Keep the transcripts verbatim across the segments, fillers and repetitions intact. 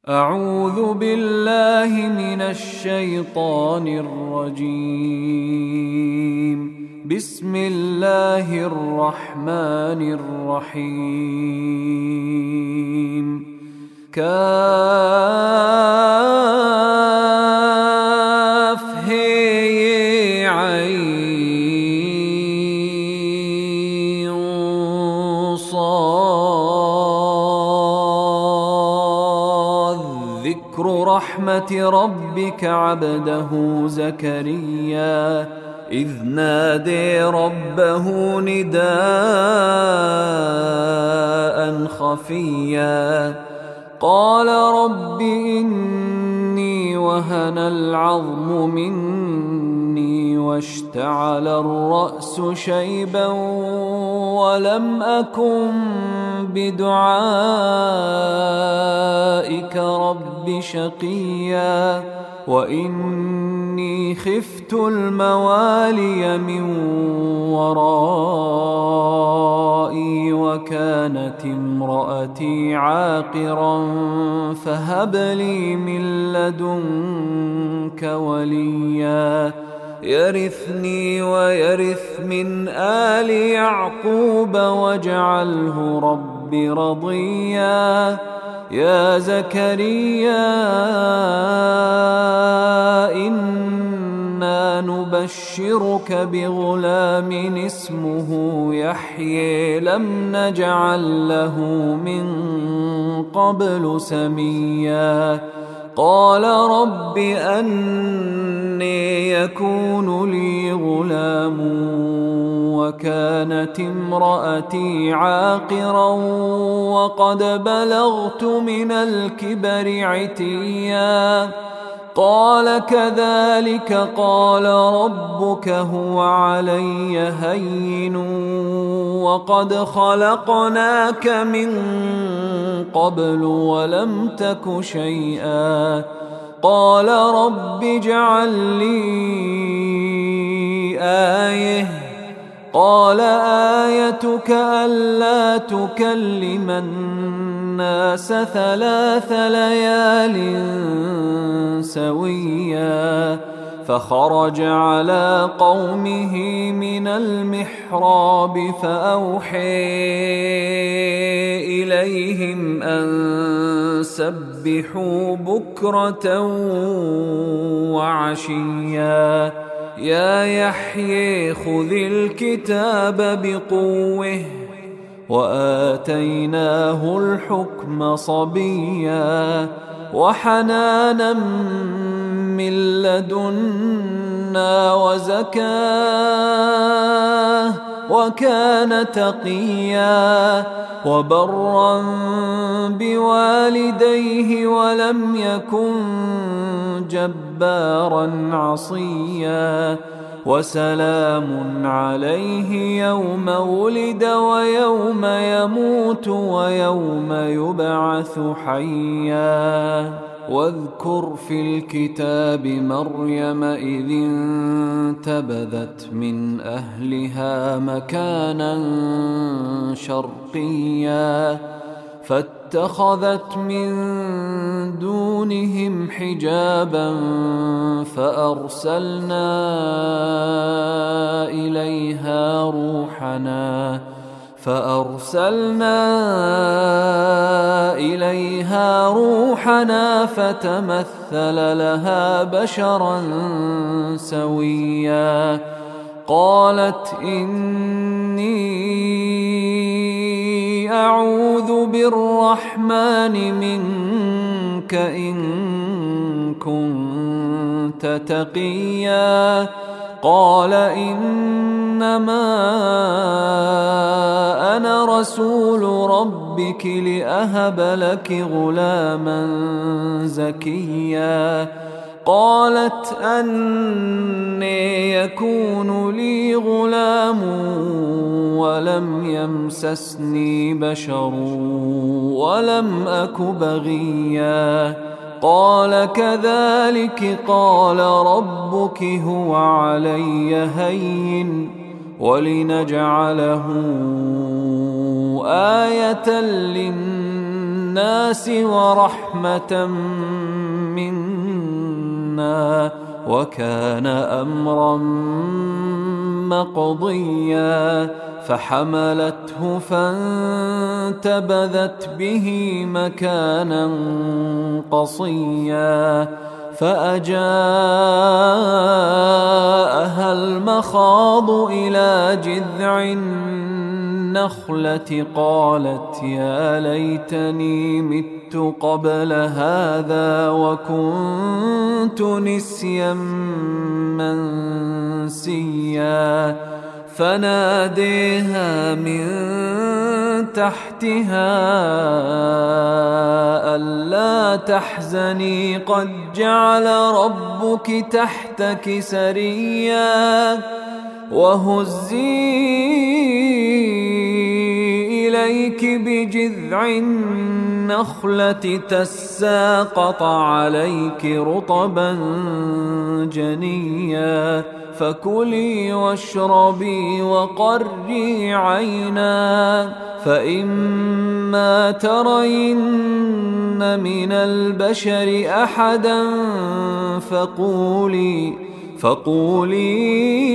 أعوذ بالله من الشيطان الرجيم. بسم الله الرحمن الرحيم. كاف هي عين صاد. ذكر رحمة ربك عبده زكريا إذ نادي ربه نداء خفيا قال رب إني وهن العظم مني واشتعل الرأس شيبا ولم أكن بدعائك رب شقيا وإني خفت الموالي من ورائي وكانت امرأتي عاقرا فهب لي من لدنك وليا يرثني ويرث من آل يعقوب واجعله رب رضيا. يا زكريا إنا نبشرك بغلام اسمه يحيى لم نجعل له من قبل سميا قال رب أني يكون لي غلام وكانت امرأتي عاقرا وقد بلغت من الكبر عتيا قال كذلك قال ربك هو علي هين وقد خلقناك من قبل ولم تك شيئا قال رب اجعل لي آية قال آيتك ألا تكلم الناس ثلاث ليال سويا فخرج على قومه من المحراب فأوحي إليهم أن سبحوا بكرة وعشيا يا يحيى خذ الكتاب بقوة وآتيناه الحكم صبيا وحنانا من لدنا وزكاه وكان تقيا وبرا بوالديه ولم يكن جبارا عصيا وسلام عليه يوم ولد ويوم يموت ويوم يبعث حيا. واذكر في الكتاب مريم إذ انتبذت من أهلها مكانا شرقيا فاتخذت من دونهم حجابا فأرسلنا إليها روحنا فأرسلنا إليها روحنا فتمثل لها بشرا سويا قالت إني أعوذ بالرحمن منك إن كنت تقيا قال إنما أنا رسول ربك لأهب لك غلاما زكيا قالت أني يكون لي غلام ولم يمسسني بشر ولم أك بغيا قال كذلك قال ربك هو علي هين ولنجعله آية للناس الناس ورحمة منا وكان أمرا مقضيا فحملته فانتبذت به مكانا قصيا فأجاءها المخاض إلى جذع النخلة قالت يا ليتني مت قبل هذا وكنت نسيا منسيا فناديها من تحتها ألا تحزني قد جعل ربك تحتك سريا وهزي إليك بجذع النخلة تساقط عليك رطبا جنيا فكلي واشربي وقري عينا فإما ترين من البشر أحدا فقولي فقولي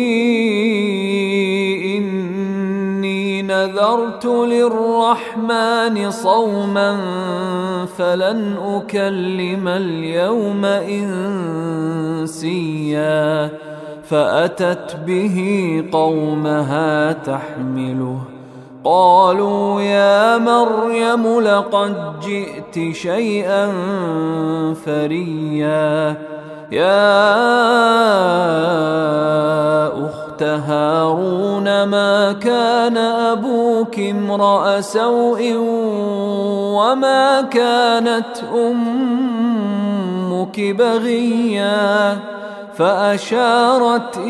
إني نذرت للرحمن صوما فلن أكلم اليوم إنسيا فأتت به قومها تحمله قالوا يا مريم لقد جئت شيئا فريا يا أخت هارون ما كان أبوك امرأ سوء وما كانت أمك بغيا فأشارت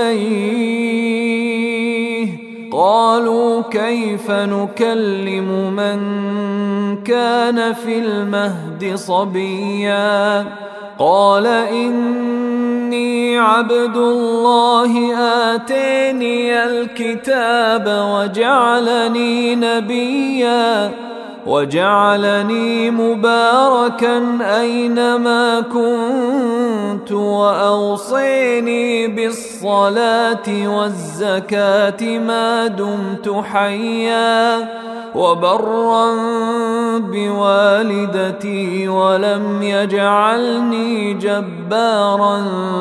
إليه قالوا كيف نكلم من كان في المهد صبيا قال إني عبد الله آتاني الكتاب وجعلني نبيا وجعلني مباركا أينما كنت وأوصيني بالصلاة والزكاة ما دمت حيا وبرا بوالدتي ولم يجعلني جبارا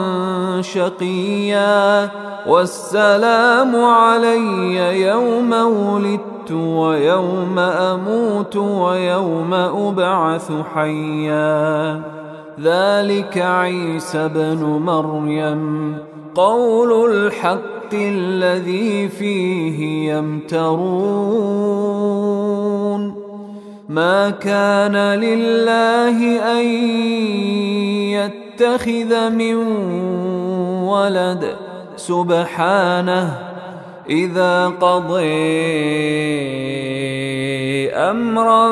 شقيا والسلام علي يوم ولدت ويوم أموت ويوم أبعث حيا ذلك عيسى بن مريم قول الحق الذي فيه يمترون ما كان لله أن يتخذ من ولد سبحانه إذا قضي أمرا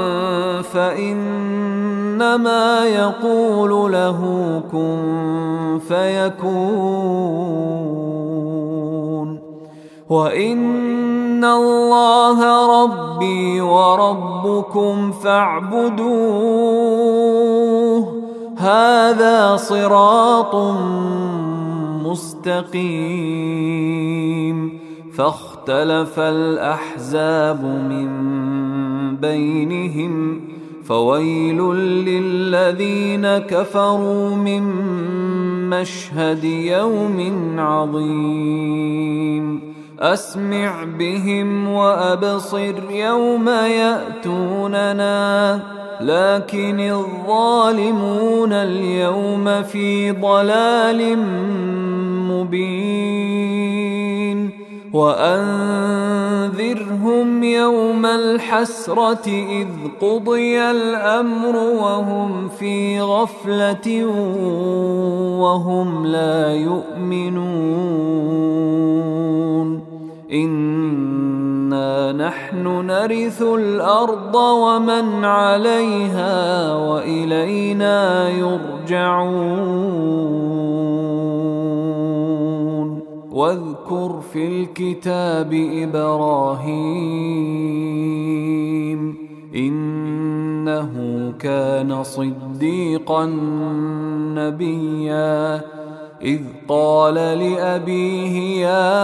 فإنما يقول له كن فيكون وإن الله ربي وربكم فاعبدوه هذا صراط مستقيم فاختلف الأحزاب من بينهم فويل للذين كفروا من مشهد يوم عظيم أسمع بهم وأبصر يوم يأتوننا لكن الظالمون اليوم في ضلال مبين وأنذرهم يوم الحسرة إذ قضي الأمر وهم في غفلة وهم لا يؤمنون إنا نحن نرث الأرض ومن عليها وإلينا يرجعون واذكر في الكتاب إبراهيم إن إنه كان صديقا نبيا إذ قال لأبيه يا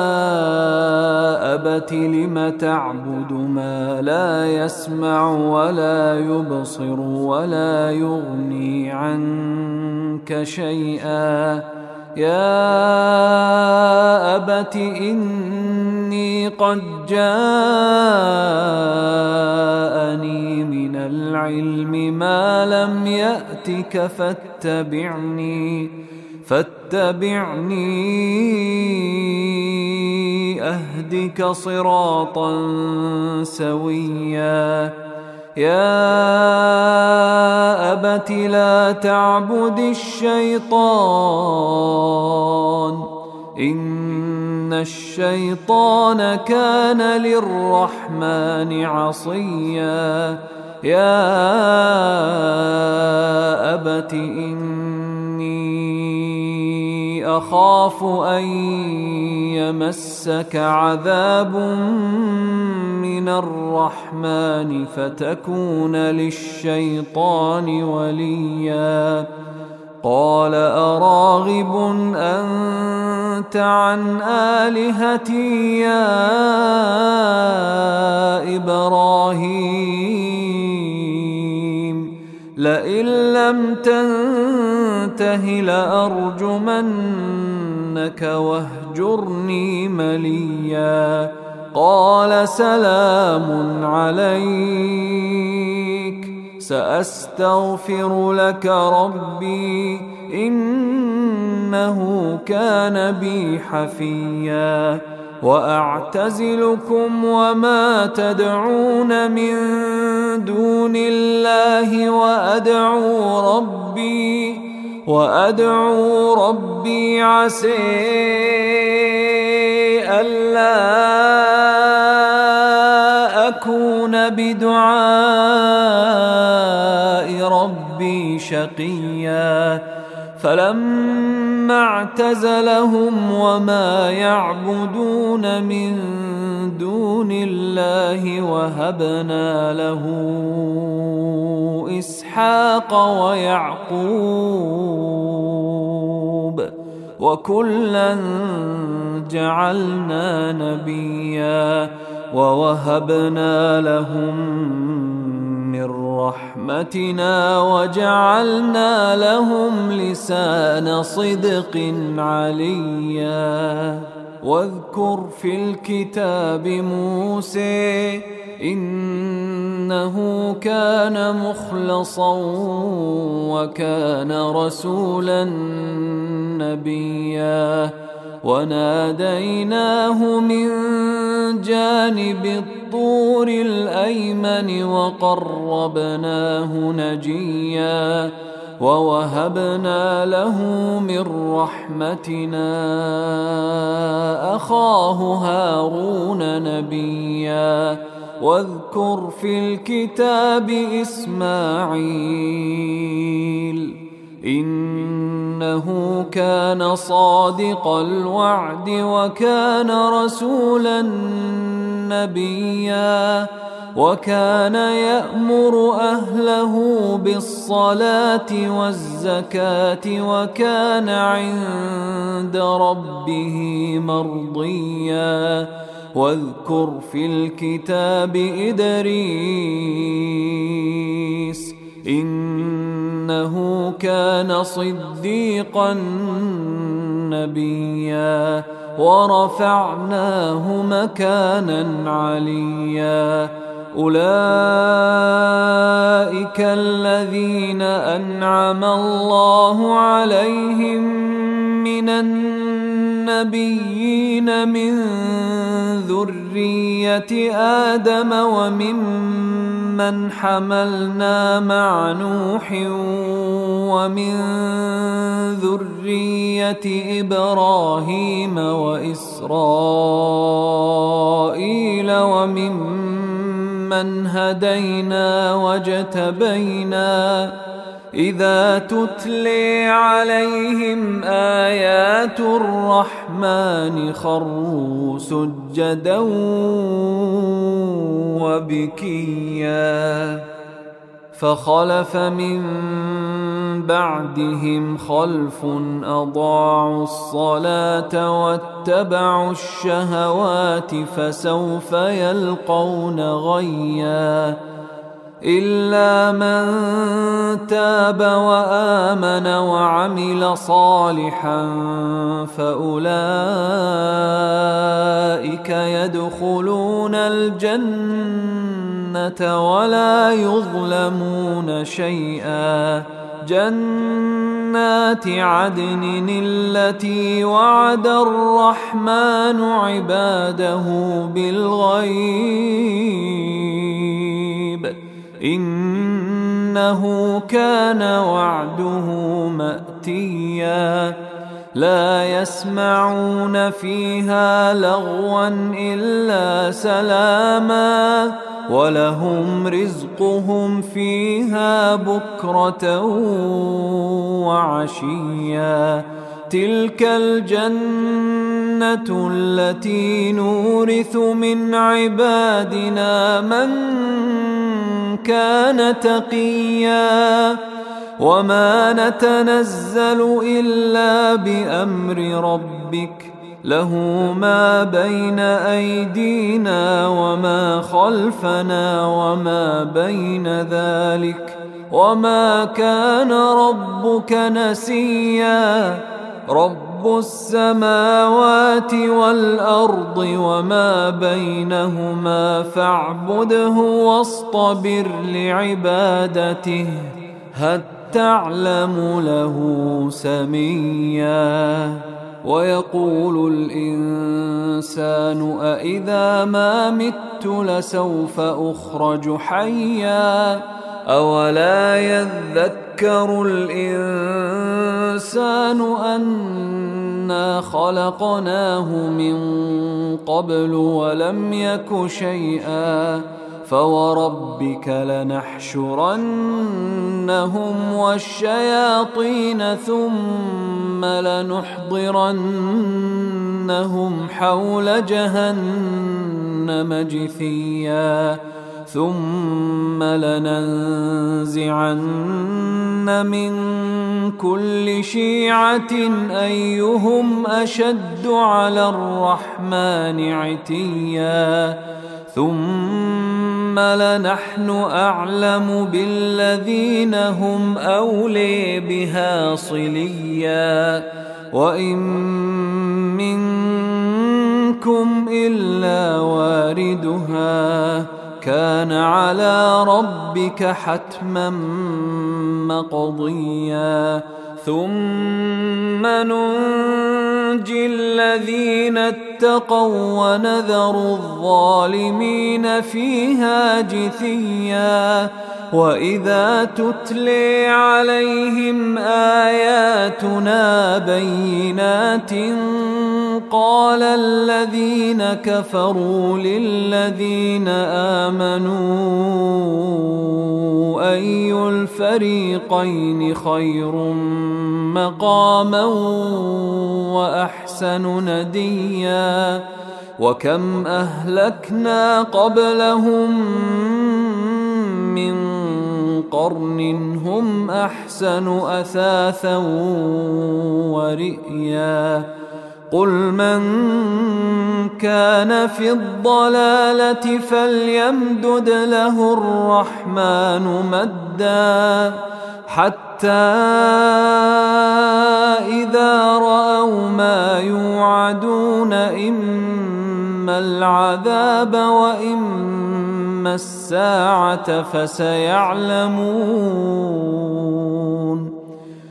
أبت لم تعبد ما لا يسمع ولا يبصر ولا يغني عنك شيئا يا أبت إني قد جاءني من العلم ما لم يأتك فاتبعني فاتبعني أهدك صراطا سويا يا أبت لا تعبد الشيطان إن الشيطان كان للرحمن عصيا يا أبت إني أخاف أن يمسك عذاب من الرحمن فتكون للشيطان وليا قال أراغب أنت عن آلهتي يا إبراهيم لئن لم تنته لأرجمنك واهجرني مليا قال سلام عليك سأستغفر لك ربي إنه كان بي حفيا وأعتزلكم وما تدعون من دون الله وأدعو ربي وأدعو ربي عسى ألا أكون بدعاء ربي شقيا فلما اعتزلهم وما يعبدون من دون الله وهبنا له إسحاق ويعقوب وكلا جعلنا نبيا ووهبنا لهم من رحمتنا وجعلنا لهم لسان صدق عليا واذكر في الكتاب موسى إنه كان مخلصا وكان رسولا نبيا وناديناه من جانب الطور الأيمن وقربناه نجيا ووهبنا له من رحمتنا أخاه هارون نبيا واذكر في الكتاب إسماعيل إنه كان صادق الوعد وكان رسولا نبيا وكان يأمر أهله بالصلاة والزكاة وكان عند ربه مرضيا واذكر في الكتاب إدريس إنه كان صديقا نبيا ورفعناه مكانا عليا أولئك الذين أنعم الله عليهم من النبيين من ذرية آدم وممن حملنا مع نوح ومن ذرية إبراهيم وإسرائيل وممن هدينا واجتبينا إذا تتلي عليهم آيات الرحمن خروا سجدا وبكيا فخلف من بعدهم خلف أضاعوا الصلاة واتبعوا الشهوات فسوف يلقون غيا إلا من تاب وآمن وعمل صالحا فأولئك يدخلون الجنة ولا يظلمون شيئا جنات عدن التي وعد الرحمن عباده بالغيب إنه كان وعده مأتيا لا يسمعون فيها لغوا إلا سلاما ولهم رزقهم فيها بكرة وعشيا تلك الجنة التي نورث من عبادنا من كان تقيا وما نتنزل إلا بأمر ربك له ما بين أيدينا وما خلفنا وما بين ذلك وما كان ربك نسيا رب السماوات والأرض وما بينهما فاعبده واصطبر لعبادته هل تعلم له سميا ويقول الإنسان أإذا ما مت لسوف أخرج حيا أولا يذكر الإنسان أنا خلقناه من قبل ولم يك شيئا فوربك لنحشرنهم والشياطين ثم لنحضرنهم حول جهنم جثيا ثم لننزعن من كل شيعة أيهم أشد على الرحمن عتيا ثم لنحن أعلم بالذين هم أولي بها صليا وإن منكم إلا واردها كان على ربك حتما مقضيا ثم ننجي الذين اتقوا ونذر الظالمين فيها جثيا وإذا تتلي عليهم آياتنا بينات قال الذين كفروا للذين آمنوا أي الفريقين خير مقاما وأحسن نديا وكم أهلكنا قبلهم من قرن هم أحسن أثاثا ورئيا قل من كان في الضلالة فليمدد له الرحمن مدا حتى إذا رأوا ما يوعدون إما العذاب وإما الساعة فسيعلمون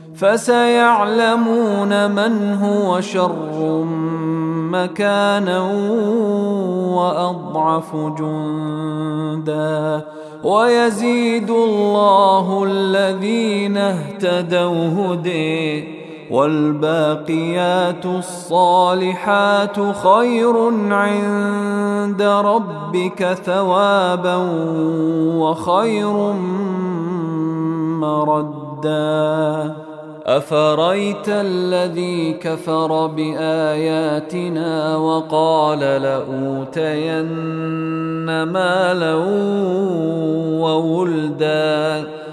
فسيعلمون من هو شر مكانا وأضعف جندا ويزيد الله الذين اهتدوا هدي والباقيات الصالحات خير عند ربك ثوابا وخير مردا أفريت الذي كفر بآياتنا وقال لأوتين مالا وولدا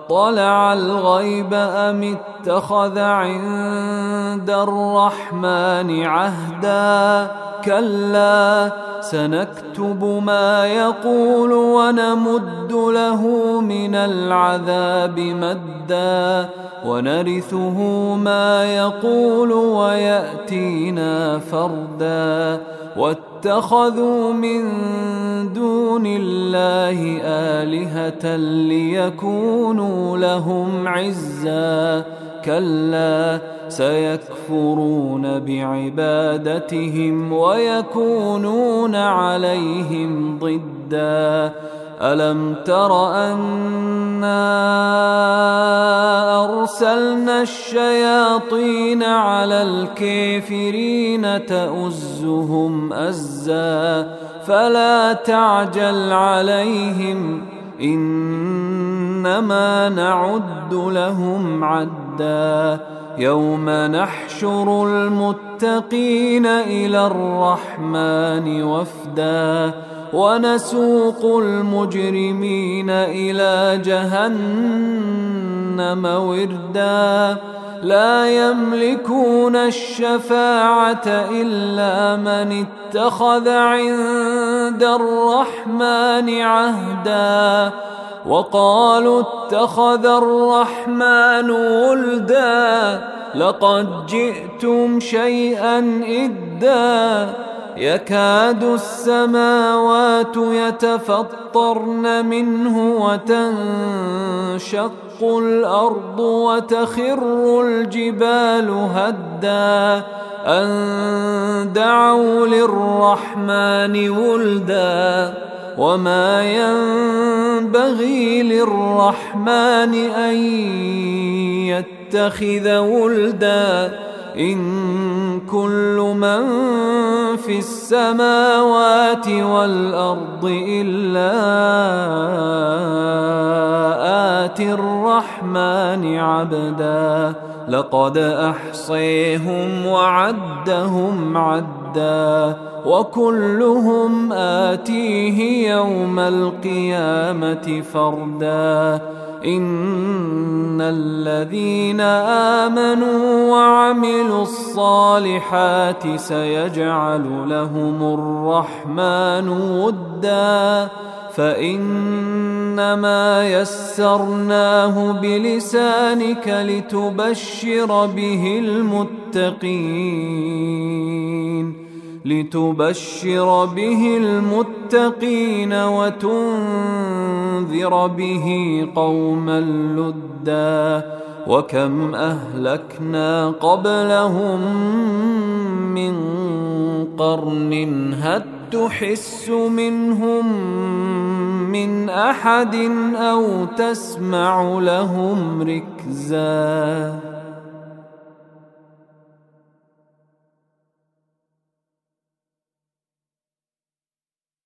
أطلع الغيب أم اتخذ عند الرحمن عهدا كلا سنكتب ما يقول ونمد له من العذاب مدا ونرثه ما يقول ويأتينا فردا واتخذوا من دون الله آلهة ليكونوا لهم عزا كلا سيكفرون بعبادتهم ويكونون عليهم ضدا ألم تر أنا أرسلنا الشياطين على الكافرين تؤزهم أزا فلا تعجل عليهم إنما نعد لهم عدا يوم نحشر المتقين إلى الرحمن وفدا ونسوق المجرمين إلى جهنم وردا لا يملكون الشفاعة إلا من اتخذ عند الرحمن عهدا وقالوا اتخذ الرحمن ولدا لقد جئتم شيئا إدا يكاد السماوات يتفطرن منه وتنشق الأرض وتخر الجبال هدا أن دعوا للرحمن ولدا وما ينبغي للرحمن أن يتخذ ولدا إن كل من في السماوات والأرض إلا آتي الرحمن عبدا لقد أحصيهم وعدهم عدا وكلهم آتيه يوم القيامة فردا إن الذين آمنوا وعملوا الصالحات سيجعل لهم الرحمن ودا فإنما يسرناه بلسانك لتبشر به المتقين لتبشر به المتقين وتنذر به قوما لدا وكم أهلكنا قبلهم من قرن هل تحس منهم من أحد أو تسمع لهم ركزا.